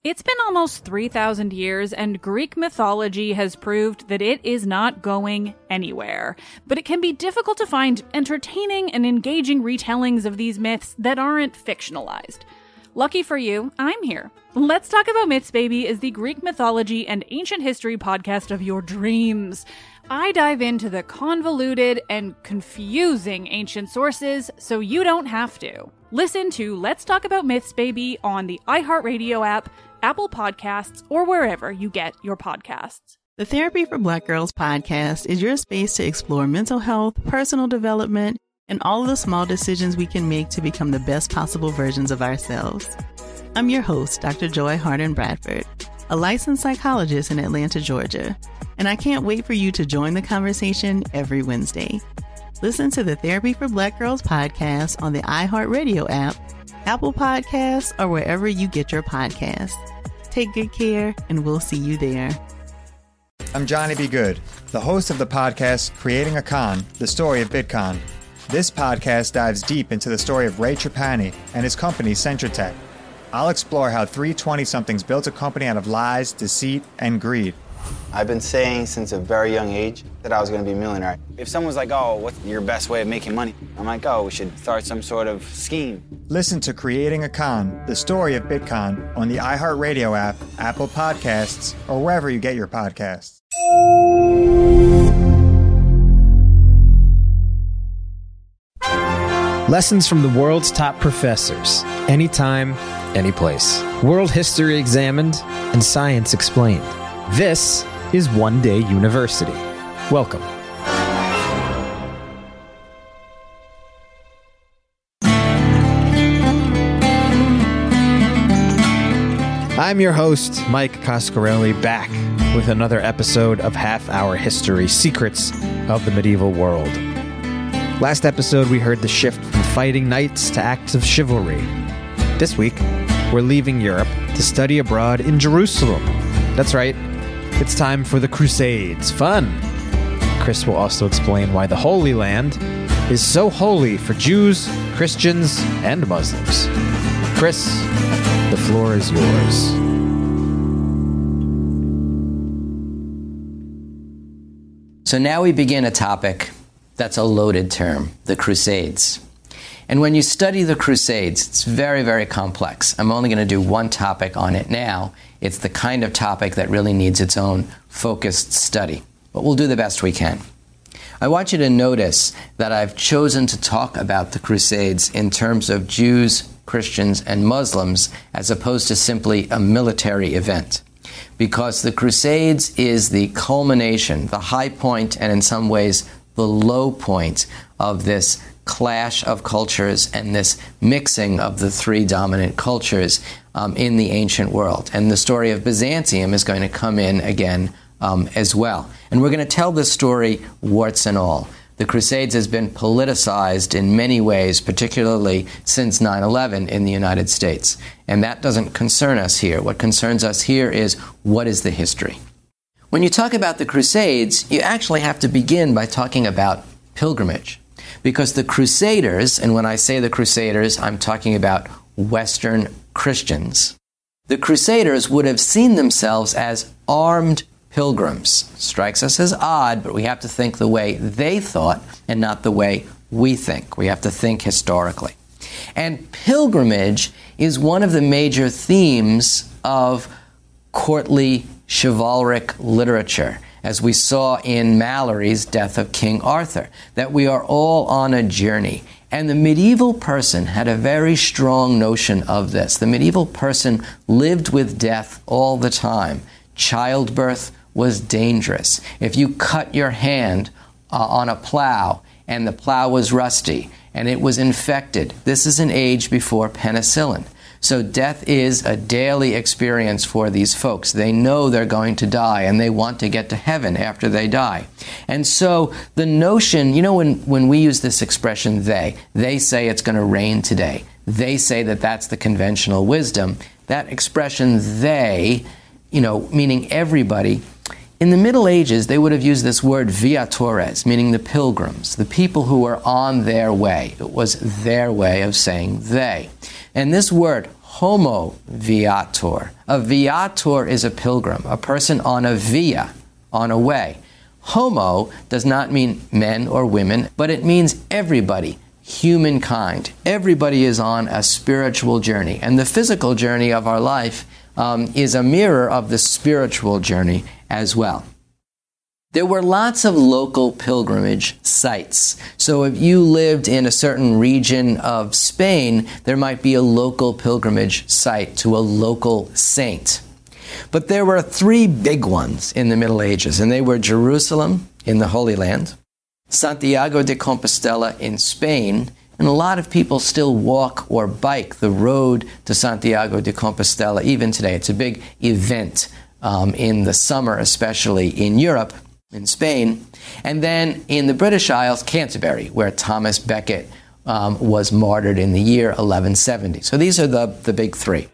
It's been almost 3,000 years, and Greek mythology has proved that it is not going anywhere. But it can be difficult to find entertaining and engaging retellings of these myths that aren't fictionalized. Lucky for you, I'm here. Let's Talk About Myths, Baby is the Greek mythology and ancient history podcast of your dreams. I dive into the convoluted and confusing ancient sources so you don't have to. Listen to Let's Talk About Myths, Baby on the iHeartRadio app, Apple Podcasts, or wherever you get your podcasts. The Therapy for Black Girls podcast is your space to explore mental health, personal development, and all of the small decisions we can make to become the best possible versions of ourselves. I'm your host, Dr. Joy Harden Bradford, a licensed psychologist in Atlanta, Georgia, and I can't wait for you to join the conversation every Wednesday. Listen to the Therapy for Black Girls podcast on the iHeartRadio app, Apple Podcasts, or wherever you get your podcasts. Take good care, and we'll see you there. I'm Johnny B. Good, the host of the podcast Creating a Con, the story of Bitcoin. This podcast dives deep into the story of Ray Trapani and his company, Centratech. I'll explore how three 20-somethings built a company out of lies, deceit, and greed. I've been saying since a very young age that I was going to be a millionaire. If someone's like, oh, what's your best way of making money? I'm like, oh, we should start some sort of scheme. Listen to Creating a Con, the story of Bitcoin on the iHeartRadio app, Apple Podcasts, or wherever you get your podcasts. Lessons from the world's top professors. Anytime, any place. World history examined and science explained. This is One Day University. Welcome. I'm your host, Mike Coscarelli, back with another episode of Half Hour History, Secrets of the Medieval World. Last episode, we heard the shift from fighting knights to acts of chivalry. This week, we're leaving Europe to study abroad in Jerusalem. That's right, it's time for the Crusades. Fun! Chris will also explain why the Holy Land is so holy for Jews, Christians, and Muslims. Chris, the floor is yours. So now we begin a topic that's a loaded term, the Crusades. And when you study the Crusades, it's very, very complex. I'm only going to do one topic on it now. It's the kind of topic that really needs its own focused study. But we'll do the best we can. I want you to notice that I've chosen to talk about the Crusades in terms of Jews, Christians, and Muslims, as opposed to simply a military event. Because the Crusades is the culmination, the high point, and in some ways, the low point of this clash of cultures and this mixing of the three dominant cultures in the ancient world. And the story of Byzantium is going to come in again as well. And we're going to tell this story warts and all. The Crusades has been politicized in many ways, particularly since 9/11 in the United States. And that doesn't concern us here. What concerns us here is, what is the history? When you talk about the Crusades, you actually have to begin by talking about pilgrimage. Because the Crusaders, and when I say the Crusaders, I'm talking about Western Christians, the Crusaders would have seen themselves as armed pilgrims. Strikes us as odd, but we have to think the way they thought and not the way we think. We have to think historically. And pilgrimage is one of the major themes of courtly chivalric literature, as we saw in Mallory's Death of King Arthur, that we are all on a journey. And the medieval person had a very strong notion of this. The medieval person lived with death all the time. Childbirth was dangerous. If you cut your hand on a plow and the plow was rusty and it was infected, this is an age before penicillin. So death is a daily experience for these folks. They know they're going to die, and they want to get to heaven after they die. And so the notion, you know, when we use this expression, they say it's going to rain today. They say that that's the conventional wisdom. That expression, they, you know, meaning everybody, in the Middle Ages, they would have used this word viatores, meaning the pilgrims, the people who were on their way. It was their way of saying they. And this word, homo viator. A viator is a pilgrim, a person on a via, on a way. Homo does not mean men or women, but it means everybody, humankind. Everybody is on a spiritual journey, and the physical journey of our life is a mirror of the spiritual journey as well. There were lots of local pilgrimage sites. So if you lived in a certain region of Spain, there might be a local pilgrimage site to a local saint. But there were three big ones in the Middle Ages, and they were Jerusalem in the Holy Land, Santiago de Compostela in Spain, and a lot of people still walk or bike the road to Santiago de Compostela even today. It's a big event in the summer, especially in Europe, in Spain. And then in the British Isles, Canterbury, where Thomas Becket was martyred in the year 1170. So these are the big three.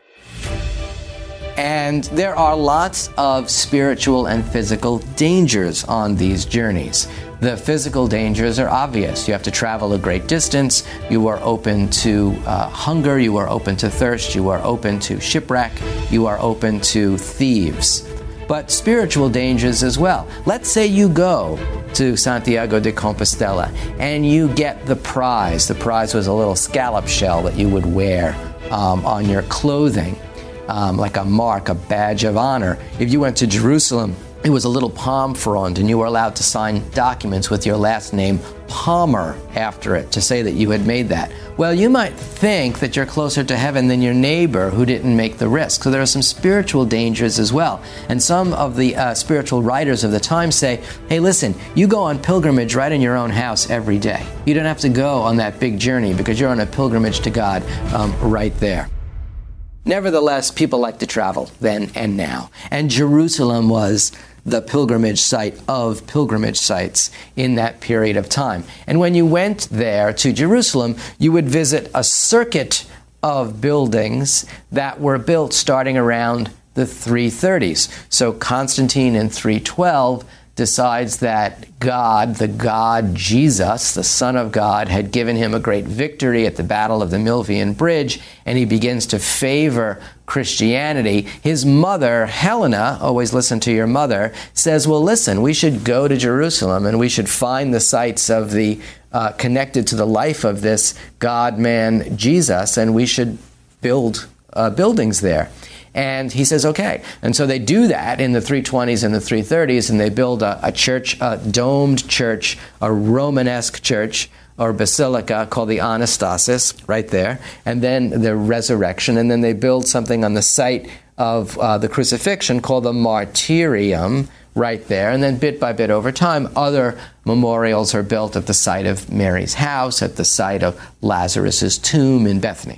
And there are lots of spiritual and physical dangers on these journeys. The physical dangers are obvious. You have to travel a great distance. You are open to hunger. You are open to thirst. You are open to shipwreck. You are open to thieves. But spiritual dangers as well. Let's say you go to Santiago de Compostela and you get the prize. The prize was a little scallop shell that you would wear on your clothing, like a mark, a badge of honor. If you went to Jerusalem, it was a little palm frond, and you were allowed to sign documents with your last name, Palmer, after it, to say that you had made that. Well, you might think that you're closer to heaven than your neighbor who didn't make the risk. So there are some spiritual dangers as well. And some of the spiritual writers of the time say, hey, listen, you go on pilgrimage right in your own house every day. You don't have to go on that big journey because you're on a pilgrimage to God right there. Nevertheless, people like to travel then and now. And Jerusalem was the pilgrimage site of pilgrimage sites in that period of time. And when you went there to Jerusalem, you would visit a circuit of buildings that were built starting around the 330s. So Constantine in 312 decides that God, the God Jesus, the Son of God, had given him a great victory at the Battle of the Milvian Bridge, and he begins to favor Christianity. His mother, Helena, always listen to your mother, says, well, listen, we should go to Jerusalem and we should find the sites of the connected to the life of this God-man Jesus, and we should build buildings there. And he says, okay. And so they do that in the 320s and the 330s, and they build a church, a domed church, a Romanesque church or basilica called the Anastasis, right there, and then the resurrection, and then they build something on the site of the crucifixion called the Martyrium, right there, and then bit by bit over time, other memorials are built at the site of Mary's house, at the site of Lazarus's tomb in Bethany.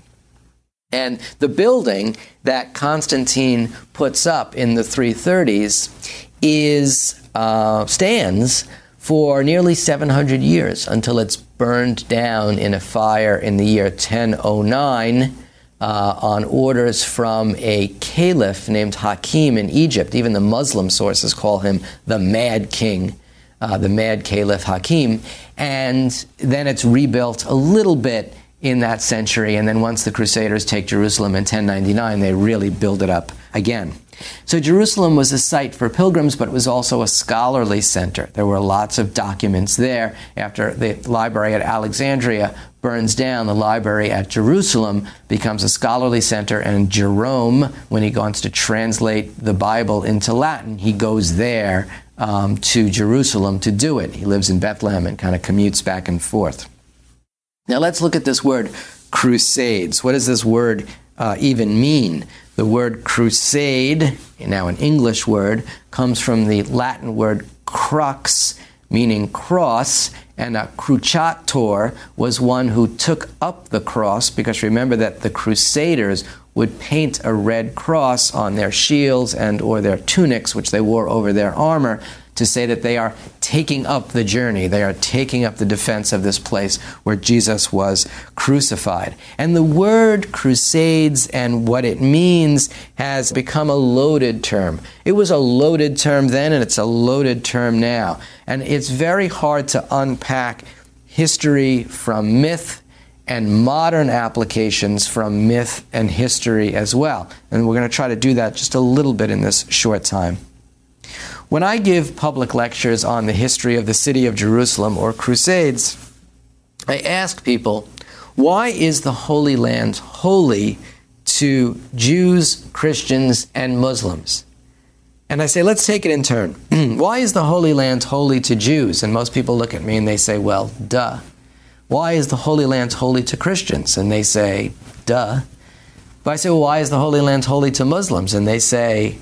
And the building that Constantine puts up in the 330s stands for nearly 700 years until it's burned down in a fire in the year 1009 on orders from a caliph named Hakim in Egypt. Even the Muslim sources call him the Mad King, the Mad Caliph Hakim. And then it's rebuilt a little bit in that century, and then once the Crusaders take Jerusalem in 1099, they really build it up again. So Jerusalem was a site for pilgrims, but it was also a scholarly center. There were lots of documents there. After the library at Alexandria burns down, the library at Jerusalem becomes a scholarly center, and Jerome, when he wants to translate the Bible into Latin, he goes there to Jerusalem to do it. He lives in Bethlehem and kind of commutes back and forth. Now let's look at this word, crusades. What does this word even mean? The word crusade, now an English word, comes from the Latin word crux, meaning cross, and a cruciator was one who took up the cross, because remember that the Crusaders would paint a red cross on their shields and or their tunics, which they wore over their armor, to say that they are taking up the journey. They are taking up the defense of this place where Jesus was crucified. And the word crusades and what it means has become a loaded term. It was a loaded term then, and it's a loaded term now. And it's very hard to unpack history from myth and modern applications from myth and history as well. And we're going to try to do that just a little bit in this short time. When I give public lectures on the history of the city of Jerusalem or Crusades, I ask people, why is the Holy Land holy to Jews, Christians, and Muslims? And I say, let's take it in turn. Why is the Holy Land holy to Jews? And most people look at me and they say, well, duh. Why is the Holy Land holy to Christians? And they say, duh. But I say, well, why is the Holy Land holy to Muslims? And they say,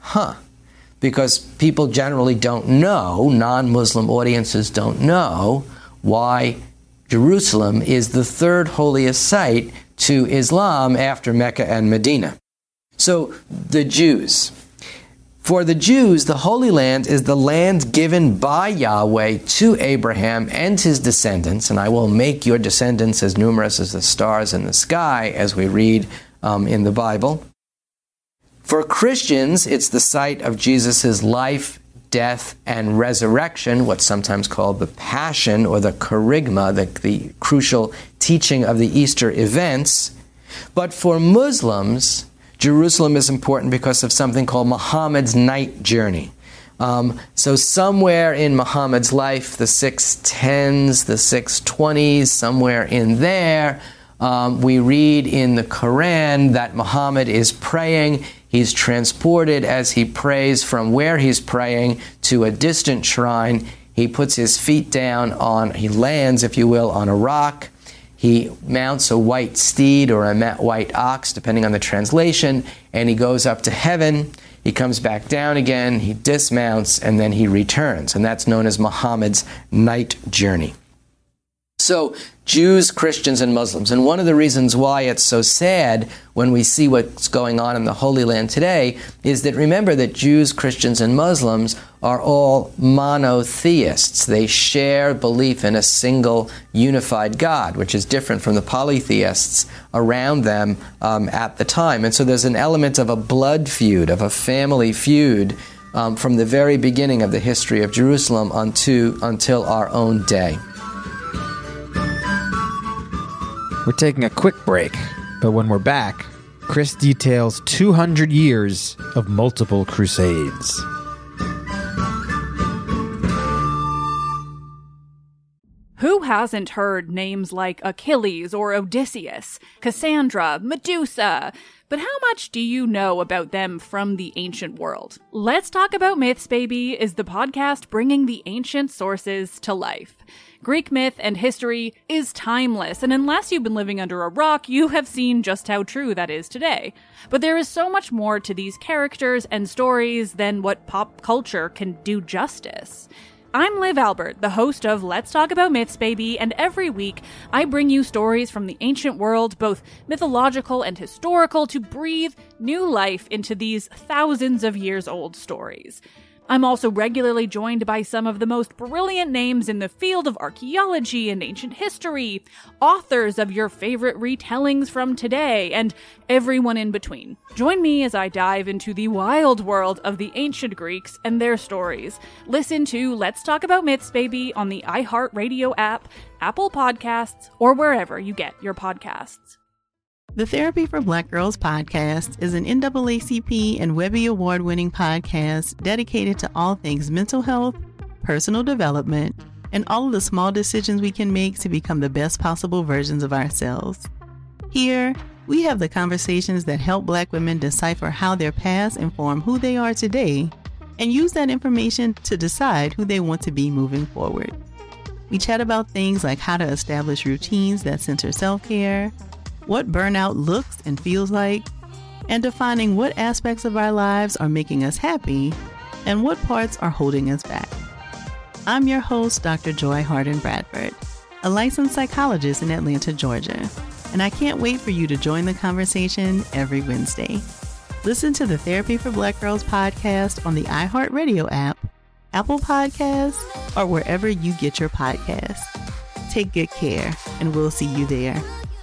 because people generally don't know, non-Muslim audiences don't know, why Jerusalem is the third holiest site to Islam after Mecca and Medina. So, the Jews. For the Jews, the Holy Land is the land given by Yahweh to Abraham and his descendants, and I will make your descendants as numerous as the stars in the sky, as we read in the Bible. For Christians, it's the site of Jesus' life, death, and resurrection, what's sometimes called the Passion or the Kerygma, the crucial teaching of the Easter events. But for Muslims, Jerusalem is important because of something called Muhammad's night journey. So somewhere in Muhammad's life, the 610s, the 620s, somewhere in there, we read in the Quran that Muhammad is praying. He's transported as he prays from where he's praying to a distant shrine. He puts his feet down he lands, if you will, on a rock. He mounts a white steed or a white ox, depending on the translation, and he goes up to heaven. He comes back down again, he dismounts, and then he returns. And that's known as Muhammad's night journey. So, Jews, Christians, and Muslims. And one of the reasons why it's so sad when we see what's going on in the Holy Land today is that remember that Jews, Christians, and Muslims are all monotheists. They share belief in a single unified God, which is different from the polytheists around them at the time. And so there's an element of a blood feud, of a family feud from the very beginning of the history of Jerusalem until our own day. We're taking a quick break, but when we're back, Chris details 200 years of multiple crusades. Who hasn't heard names like Achilles or Odysseus, Cassandra, Medusa? But how much do you know about them from the ancient world? Let's Talk About Myths, Baby is the podcast bringing the ancient sources to life. Greek myth and history is timeless, and unless you've been living under a rock, you have seen just how true that is today. But there is so much more to these characters and stories than what pop culture can do justice. I'm Liv Albert, the host of Let's Talk About Myths, Baby, and every week I bring you stories from the ancient world, both mythological and historical, to breathe new life into these thousands of years old stories. I'm also regularly joined by some of the most brilliant names in the field of archaeology and ancient history, authors of your favorite retellings from today, and everyone in between. Join me as I dive into the wild world of the ancient Greeks and their stories. Listen to Let's Talk About Myths, Baby on the iHeartRadio app, Apple Podcasts, or wherever you get your podcasts. The Therapy for Black Girls podcast is an NAACP and Webby Award-winning podcast dedicated to all things mental health, personal development, and all of the small decisions we can make to become the best possible versions of ourselves. Here, we have the conversations that help Black women decipher how their past inform who they are today and use that information to decide who they want to be moving forward. We chat about things like how to establish routines that center self-care, what burnout looks and feels like, and defining what aspects of our lives are making us happy and what parts are holding us back. I'm your host, Dr. Joy Harden Bradford, a licensed psychologist in Atlanta, Georgia, and I can't wait for you to join the conversation every Wednesday. Listen to the Therapy for Black Girls podcast on the iHeartRadio app, Apple Podcasts, or wherever you get your podcasts. Take good care, and we'll see you there.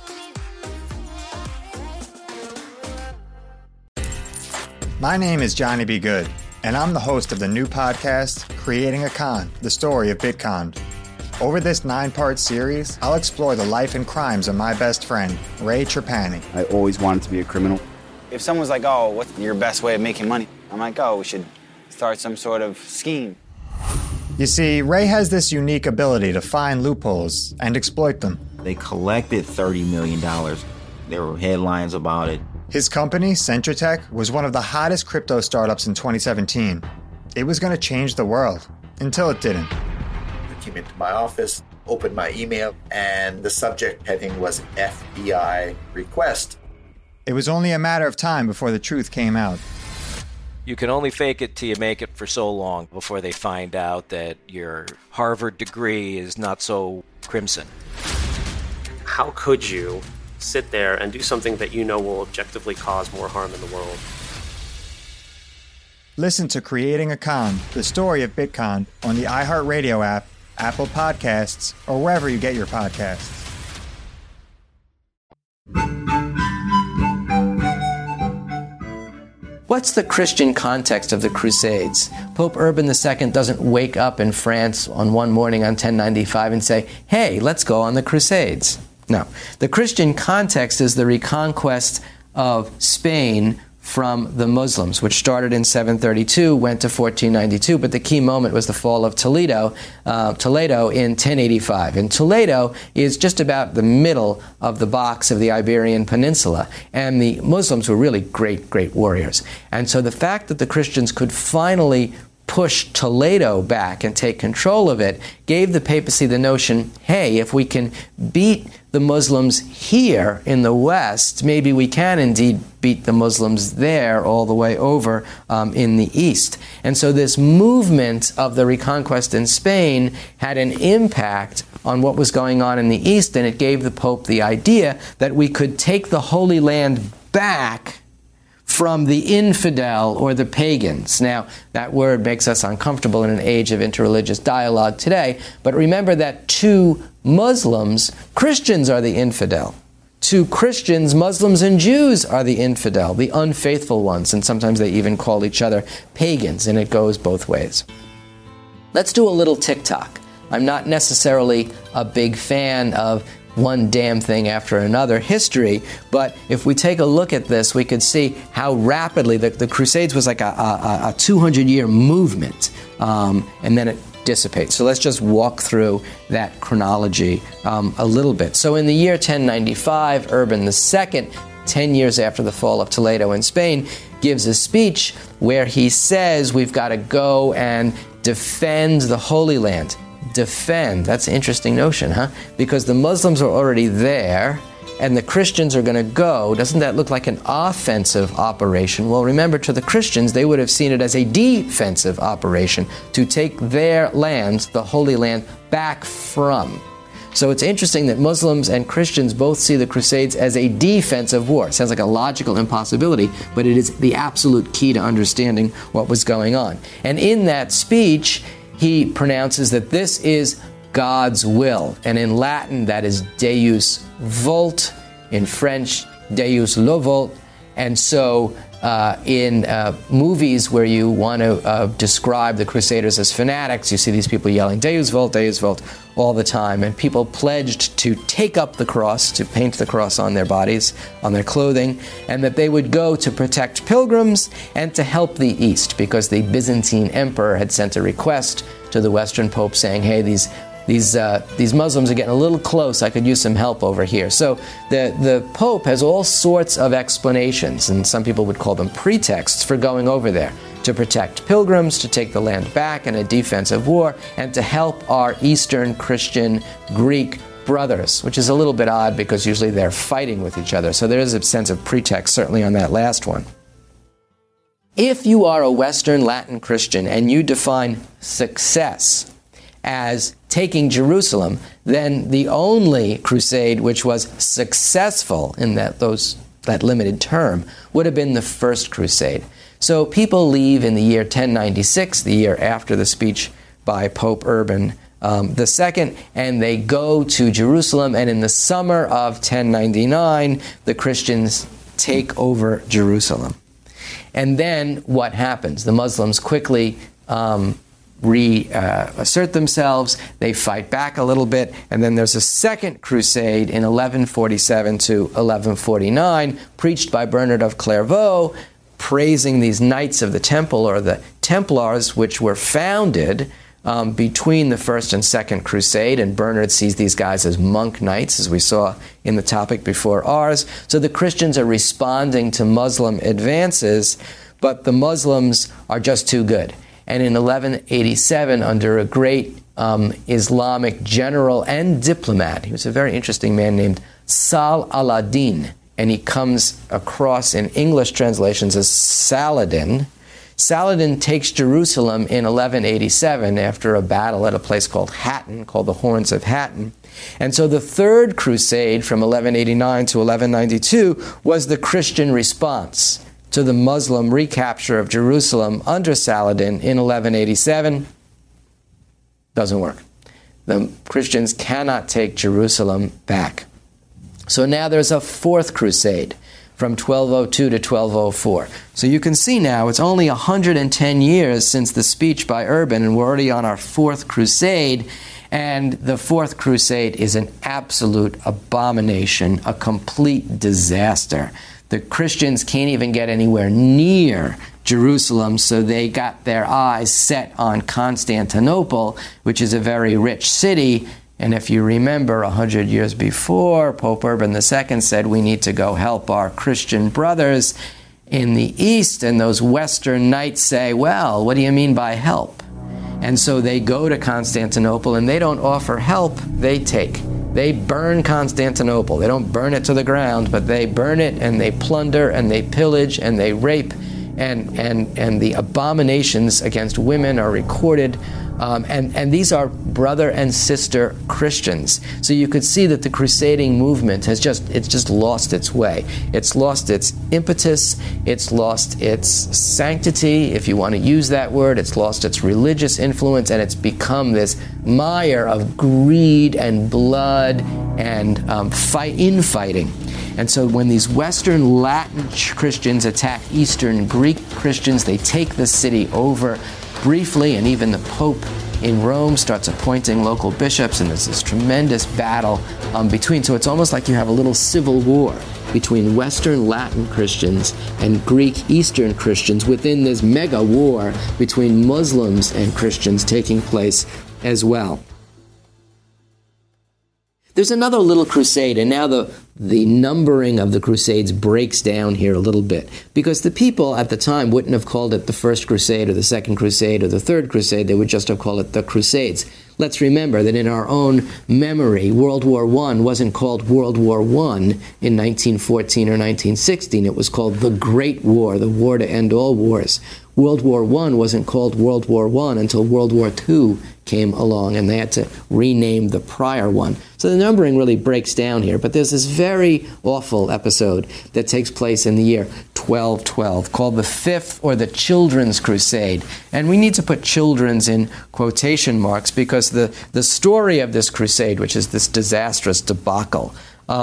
My name is Johnny B. Good, and I'm the host of the new podcast, Creating a Con, the story of Bitcoin. Over this 9-part series, I'll explore the life and crimes of my best friend, Ray Trapani. I always wanted to be a criminal. If someone's like, oh, what's your best way of making money? I'm like, oh, we should start some sort of scheme. You see, Ray has this unique ability to find loopholes and exploit them. They collected $30 million. There were headlines about it. His company, Centratech, was one of the hottest crypto startups in 2017. It was going to change the world, until it didn't. I came into my office, opened my email, and the subject heading was FBI request. It was only a matter of time before the truth came out. You can only fake it till you make it for so long before they find out that your Harvard degree is not so crimson. How could you sit there and do something that you know will objectively cause more harm in the world? Listen to Creating a Con, the story of Bitcoin, on the iHeartRadio app, Apple Podcasts, or wherever you get your podcasts. What's the Christian context of the Crusades? Pope Urban II doesn't wake up in France on one morning on 1095 and say, hey, let's go on the Crusades. No. The Christian context is the reconquest of Spain from the Muslims, which started in 732, went to 1492, but the key moment was the fall of Toledo in 1085. And Toledo is just about the middle of the box of the Iberian Peninsula, and the Muslims were really great, great warriors. And so the fact that the Christians could finally push Toledo back and take control of it gave the papacy the notion, hey, if we can beat the Muslims here in the West, maybe we can indeed beat the Muslims there all the way over in the East. And so this movement of the reconquest in Spain had an impact on what was going on in the East, and it gave the Pope the idea that we could take the Holy Land back from the infidel or the pagans. Now, that word makes us uncomfortable in an age of interreligious dialogue today, but remember that to Muslims, Christians are the infidel. To Christians, Muslims and Jews are the infidel, the unfaithful ones, and sometimes they even call each other pagans, and it goes both ways. Let's do a little TikTok. I'm not necessarily a big fan of one damn thing after another history, but if we take a look at this, we could see how rapidly the Crusades was like a 200-year movement, and then it dissipates. So let's just walk through that chronology a little bit. So in the year 1095, Urban II, 10 years after the fall of Toledo in Spain, gives a speech where he says we've got to go and defend the Holy Land. Defend. That's an interesting notion, huh? Because the Muslims are already there and the Christians are going to go. Doesn't that look like an offensive operation? Well, remember, to the Christians, they would have seen it as a defensive operation to take their land, the Holy Land, back from. So it's interesting that Muslims and Christians both see the Crusades as a defensive war. It sounds like a logical impossibility, but it is the absolute key to understanding what was going on. And in that speech, he pronounces that this is God's will. And in Latin, that is Deus vult. In French, Deus le vult. And so in movies where you want to describe the Crusaders as fanatics, you see these people yelling, Deus vult, all the time. And people pledged to take up the cross, to paint the cross on their bodies, on their clothing, and that they would go to protect pilgrims and to help the East, because the Byzantine emperor had sent a request to the Western Pope saying, hey, these Muslims are getting a little close. I could use some help over here. So the Pope has all sorts of explanations, and some people would call them pretexts, for going over there to protect pilgrims, to take the land back in a defensive war, and to help our Eastern Christian Greek brothers, which is a little bit odd because usually they're fighting with each other. So there is a sense of pretext, certainly on that last one. If you are a Western Latin Christian and you define success as taking Jerusalem, then the only crusade which was successful in that limited term would have been the First Crusade. So people leave in the year 1096, the year after the speech by Pope Urban II, and they go to Jerusalem, and in the summer of 1099, the Christians take over Jerusalem. And then what happens? The Muslims quickly reassert themselves. They fight back a little bit, and then there's a second crusade in 1147 to 1149, preached by Bernard of Clairvaux, praising these Knights of the Temple, or the Templars, which were founded between the First and Second Crusade, and Bernard sees these guys as monk knights, as we saw in the topic before ours. So the Christians are responding to Muslim advances, but the Muslims are just too good. And in 1187, under a great Islamic general and diplomat, he was a very interesting man named Sal al-Din, and he comes across in English translations as Saladin. Saladin takes Jerusalem in 1187 after a battle at a place called Hattin, called the Horns of Hattin. And so the Third Crusade from 1189 to 1192 was the Christian response to the Muslim recapture of Jerusalem under Saladin in 1187. Doesn't work. The Christians cannot take Jerusalem back. So now there's a Fourth Crusade from 1202 to 1204. So you can see now it's only 110 years since the speech by Urban, and we're already on our Fourth Crusade. And the Fourth Crusade is an absolute abomination, a complete disaster. The Christians can't even get anywhere near Jerusalem, so they got their eyes set on Constantinople, which is a very rich city. And if you remember, 100 years before, Pope Urban II said we need to go help our Christian brothers in the East. And those Western knights say, well, what do you mean by help? And so they go to Constantinople, and they don't offer help, they take. They burn Constantinople. They don't burn it to the ground, but they burn it, and they plunder, and they pillage, and they rape, and the abominations against women are recorded. And these are brother and sister Christians. So you could see that the crusading movement has just lost its way. It's lost its impetus. It's lost its sanctity, if you want to use that word. It's lost its religious influence, and it's become this mire of greed and blood and infighting. And so when these Western Latin Christians attack Eastern Greek Christians, they take the city over briefly, and even the Pope in Rome starts appointing local bishops, and there's this tremendous battle between. So it's almost like you have a little civil war between Western Latin Christians and Greek Eastern Christians within this mega war between Muslims and Christians taking place as well. There's another little crusade, and now the numbering of the crusades breaks down here a little bit, because the people at the time wouldn't have called it the First Crusade or the Second Crusade or the Third Crusade. They would just have called it the Crusades. Let's remember that in our own memory, World War I wasn't called World War I in 1914 or 1916. It was called the Great War, the war to end all wars. World War I wasn't called World War I until World War II came along, and they had to rename the prior one. So the numbering really breaks down here, but there's this very awful episode that takes place in the year 1212 called the Fifth, or the Children's Crusade. And we need to put children's in quotation marks, because the story of this crusade, which is this disastrous debacle,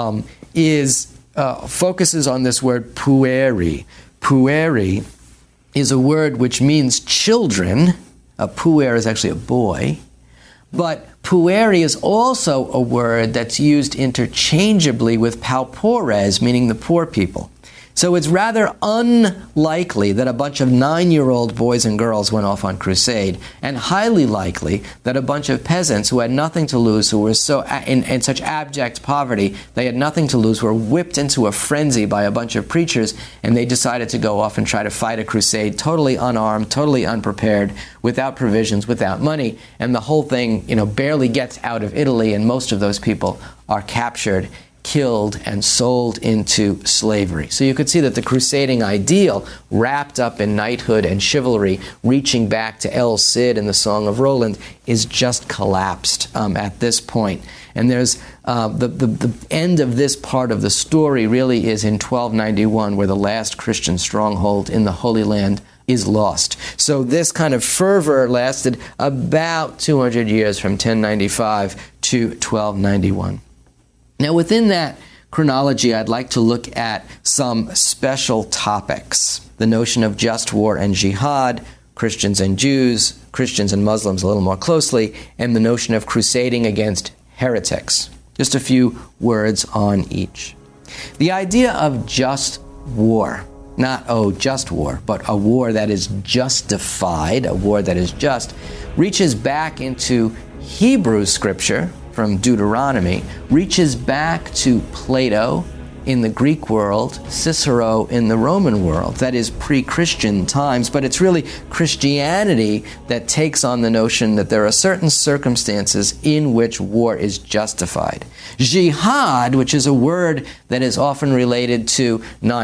focuses on this word pueri. Pueri is a word which means children. A puer is actually a boy. But pueri is also a word that's used interchangeably with paupores, meaning the poor people. So it's rather unlikely that a bunch of 9-year-old boys and girls went off on crusade, and highly likely that a bunch of peasants who had nothing to lose, who were so in such abject poverty, they had nothing to lose, were whipped into a frenzy by a bunch of preachers, and they decided to go off and try to fight a crusade, totally unarmed, totally unprepared, without provisions, without money, and the whole thing, barely gets out of Italy, and most of those people are captured, killed, and sold into slavery. So you could see that the crusading ideal, wrapped up in knighthood and chivalry, reaching back to El Cid and the Song of Roland, is just collapsed at this point. And there's the end of this part of the story really is in 1291, where the last Christian stronghold in the Holy Land is lost. So this kind of fervor lasted about 200 years, from 1095 to 1291. Now, within that chronology, I'd like to look at some special topics: the notion of just war and jihad, Christians and Jews, Christians and Muslims a little more closely, and the notion of crusading against heretics. Just a few words on each. The idea of just war, not, just war, but a war that is justified, a war that is just, reaches back into Hebrew scripture from Deuteronomy, reaches back to Plato in the Greek world, Cicero in the Roman world, that is pre-Christian times, but it's really Christianity that takes on the notion that there are certain circumstances in which war is justified. Jihad, which is a word that is often related to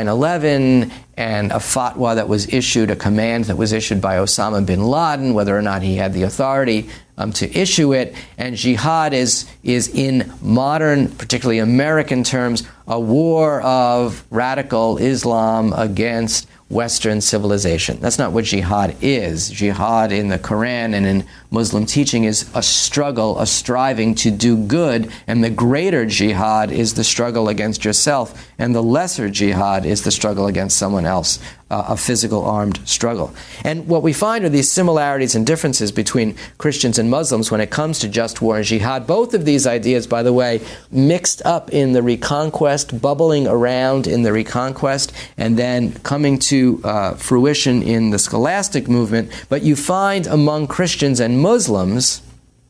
9/11 and a fatwa that was issued, a command that was issued by Osama bin Laden, whether or not he had the authority to issue it. And jihad is in modern, particularly American terms, a war of radical Islam against Western civilization. That's not what jihad is. Jihad in the Quran and in Muslim teaching is a struggle, a striving to do good, and the greater jihad is the struggle against yourself, and the lesser jihad is the struggle against someone else, a physical armed struggle. And what we find are these similarities and differences between Christians and Muslims when it comes to just war and jihad. Both of these ideas, by the way, mixed up in the Reconquest, bubbling around in the Reconquest, and then coming to fruition in the scholastic movement. But you find among Christians and Muslims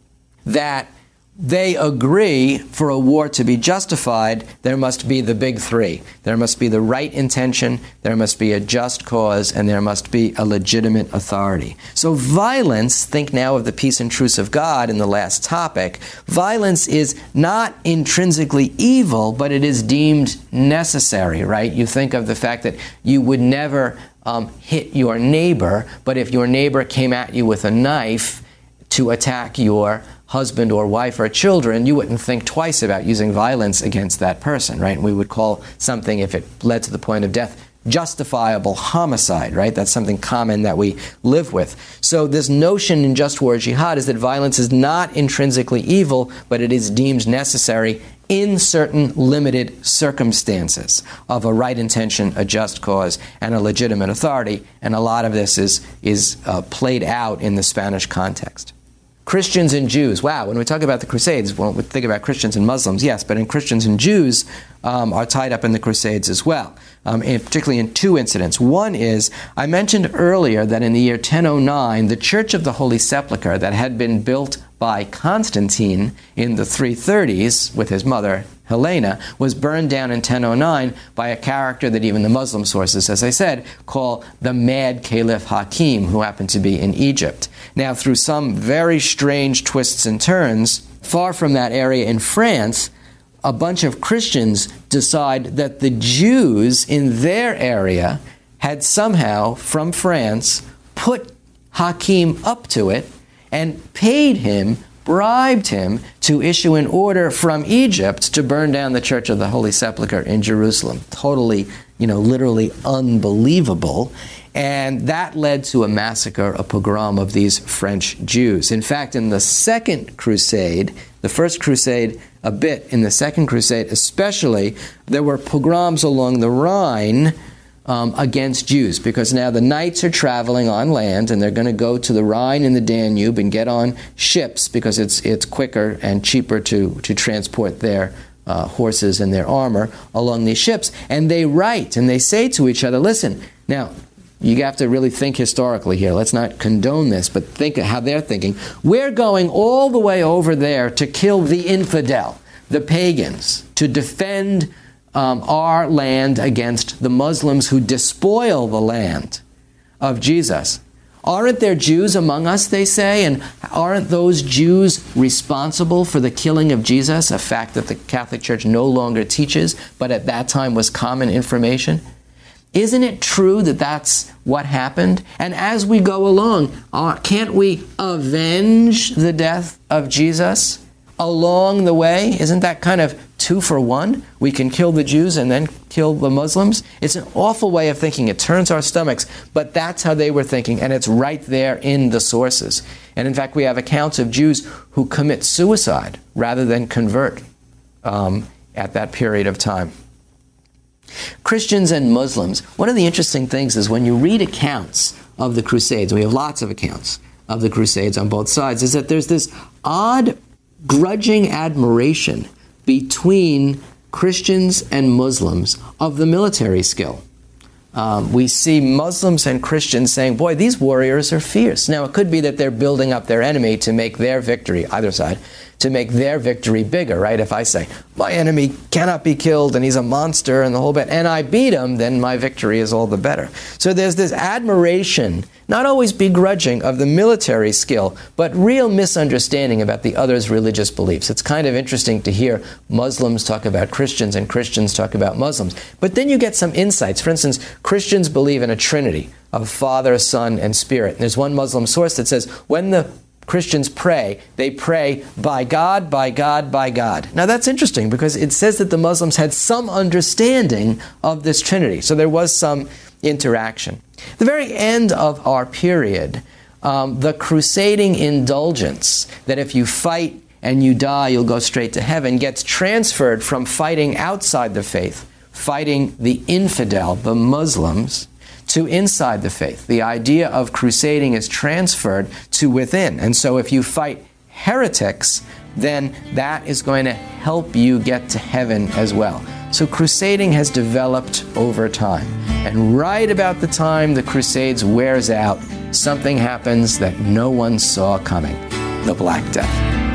that they agree for a war to be justified, there must be the big three. There must be the right intention, there must be a just cause, and there must be a legitimate authority. So violence, think now of the peace and truce of God in the last topic, violence is not intrinsically evil, but it is deemed necessary, right? You think of the fact that you would never hit your neighbor, but if your neighbor came at you with a knife to attack your husband or wife or children, you wouldn't think twice about using violence against that person, right? We would call something, if it led to the point of death, justifiable homicide, right? That's something common that we live with. So this notion in just war jihad is that violence is not intrinsically evil, but it is deemed necessary in certain limited circumstances of a right intention, a just cause, and a legitimate authority. And a lot of this is played out in the Spanish context. Christians and Jews. Wow, when we talk about the Crusades, well, we think about Christians and Muslims, yes, but Christians and Jews are tied up in the Crusades as well, particularly in two incidents. One is, I mentioned earlier that in the year 1009, the Church of the Holy Sepulchre that had been built by Constantine in the 330s with his mother, Helena, was burned down in 1009 by a character that even the Muslim sources, as I said, call the Mad Caliph Hakim, who happened to be in Egypt. Now, through some very strange twists and turns, far from that area in France, a bunch of Christians decide that the Jews in their area had somehow, from France, put Hakim up to it and paid him, bribed him to issue an order from Egypt to burn down the Church of the Holy Sepulchre in Jerusalem. Totally, literally unbelievable. And that led to a massacre, a pogrom of these French Jews. In fact, in the Second Crusade, the First Crusade a bit, in the Second Crusade especially, there were pogroms along the Rhine against Jews, because now the knights are traveling on land and they're going to go to the Rhine and the Danube and get on ships because it's quicker and cheaper to transport their horses and their armor along these ships. And they write and they say to each other, listen, now, you have to really think historically here. Let's not condone this, but think of how they're thinking. We're going all the way over there to kill the infidel, the pagans, to defend our land against the Muslims who despoil the land of Jesus. Aren't there Jews among us, they say, and aren't those Jews responsible for the killing of Jesus, a fact that the Catholic Church no longer teaches, but at that time was common information? Isn't it true that that's what happened? And as we go along, can't we avenge the death of Jesus along the way? Isn't that kind of 2 for 1? We can kill the Jews and then kill the Muslims. It's an awful way of thinking. It turns our stomachs, but that's how they were thinking, and it's right there in the sources. And in fact, we have accounts of Jews who commit suicide rather than convert at that period of time. Christians and Muslims. One of the interesting things is when you read accounts of the Crusades, we have lots of accounts of the Crusades on both sides, is that there's this odd, grudging admiration between Christians and Muslims of the military skill. We see Muslims and Christians saying, boy, these warriors are fierce. Now, it could be that they're building up their enemy to make their victory, either side, to make their victory bigger, right? If I say, my enemy cannot be killed and he's a monster and the whole bit, and I beat him, then my victory is all the better. So there's this admiration, not always begrudging, of the military skill, but real misunderstanding about the other's religious beliefs. It's kind of interesting to hear Muslims talk about Christians and Christians talk about Muslims. But then you get some insights. For instance, Christians believe in a trinity of Father, Son, and Spirit. And there's one Muslim source that says, when the Christians pray, they pray by God, by God, by God. Now that's interesting because it says that the Muslims had some understanding of this Trinity. So there was some interaction. The very end of our period, the crusading indulgence that if you fight and you die, you'll go straight to heaven, gets transferred from fighting outside the faith, fighting the infidel, the Muslims, to inside the faith. The idea of crusading is transferred to within. And so if you fight heretics, then that is going to help you get to heaven as well. So crusading has developed over time. And right about the time the Crusades wears out, something happens that no one saw coming: the Black Death.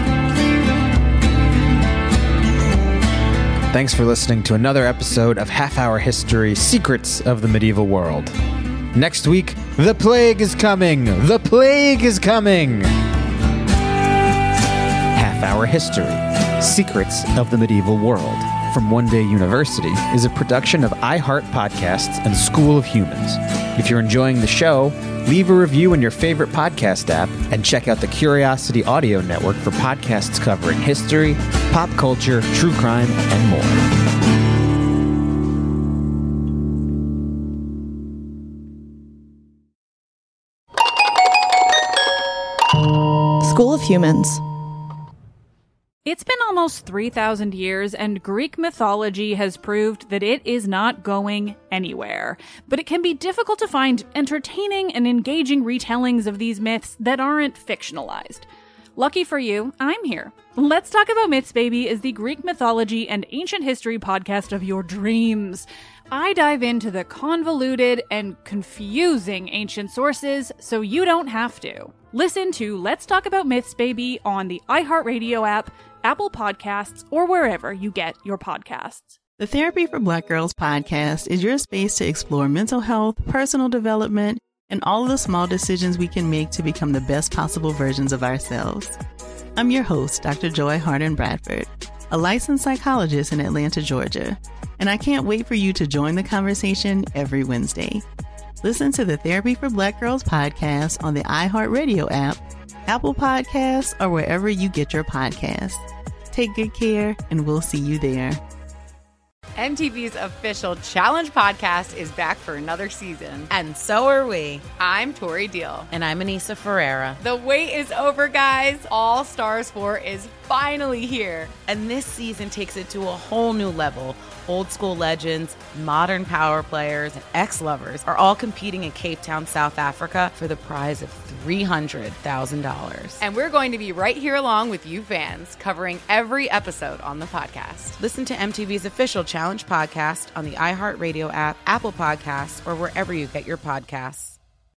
Thanks for listening to another episode of Half Hour History: Secrets of the Medieval World. Next week, the plague is coming! The plague is coming! Half Hour History: Secrets of the Medieval World from One Day University is a production of iHeart Podcasts and School of Humans. If you're enjoying the show, leave a review in your favorite podcast app and check out the Curiosity Audio Network for podcasts covering history, pop culture, true crime, and more. School of Humans. It's been almost 3,000 years, and Greek mythology has proved that it is not going anywhere. But it can be difficult to find entertaining and engaging retellings of these myths that aren't fictionalized. Lucky for you, I'm here. Let's Talk About Myths, Baby is the Greek mythology and ancient history podcast of your dreams. I dive into the convoluted and confusing ancient sources so you don't have to. Listen to Let's Talk About Myths, Baby on the iHeartRadio app, Apple Podcasts, or wherever you get your podcasts. The Therapy for Black Girls podcast is your space to explore mental health, personal development, and all of the small decisions we can make to become the best possible versions of ourselves. I'm your host, Dr. Joy Harden Bradford, a licensed psychologist in Atlanta, Georgia, and I can't wait for you to join the conversation every Wednesday. Listen to the Therapy for Black Girls podcast on the iHeartRadio app, Apple Podcasts, or wherever you get your podcasts. Take good care, and we'll see you there. MTV's official Challenge podcast is back for another season. And so are we. I'm Tori Deal. And I'm Anissa Ferreira. The wait is over, guys. All Stars 4 is finally here. And this season takes it to a whole new level. Old school legends, modern power players, and ex-lovers are all competing in Cape Town, South Africa for the prize of $300,000. And we're going to be right here along with you fans, covering every episode on the podcast. Listen to MTV's official Challenge podcast on the iHeartRadio app, Apple Podcasts, or wherever you get your podcasts.